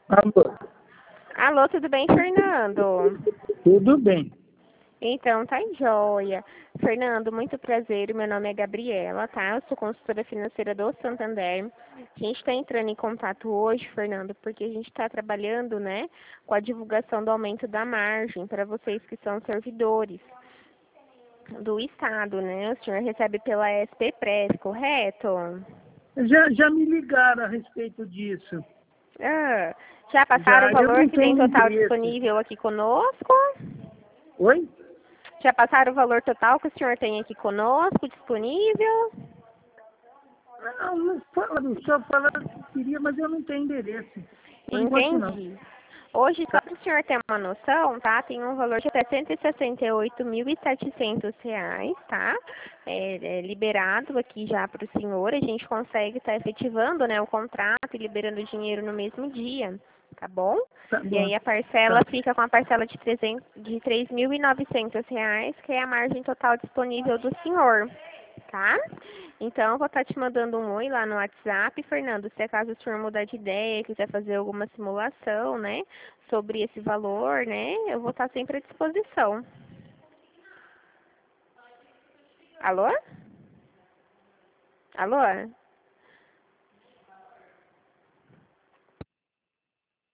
Alô, Alô, tudo bem, Fernando? tudo bem. Então, tá joia. Fernando, muito prazer. Meu nome é Gabriela, tá? Eu sou consultora financeira do Santander. A gente está entrando em contato hoje, Fernando, porque a gente está trabalhando, né, com a divulgação do aumento da margem para vocês que são servidores do Estado, né? O senhor recebe pela SP-Press, correto? Já me ligaram a respeito disso. Ah, já passaram o Já, eu valor não que tem tenho total interesse. disponível aqui conosco? Oi? Já passaram o valor total que o senhor tem aqui conosco, disponível? Não falaram, só falaram que queria, mas eu não tenho endereço. Por enquanto, não. Entendi. Hoje, só para o senhor ter uma noção, tá? Tem um valor de R$ 168.700, tá? Liberado aqui já para o senhor. A gente consegue estar efetivando, né, o contrato e liberando o dinheiro no mesmo dia, tá bom? Tá E bom. aí a parcela Tá. fica com a parcela de R$ 3.900, que é a margem total disponível do senhor, tá? Então, eu vou estar te mandando um oi lá no WhatsApp, Fernando, se acaso o senhor mudar de ideia, quiser fazer alguma simulação, né, sobre esse valor, né, eu vou estar sempre à disposição. Alô? Alô?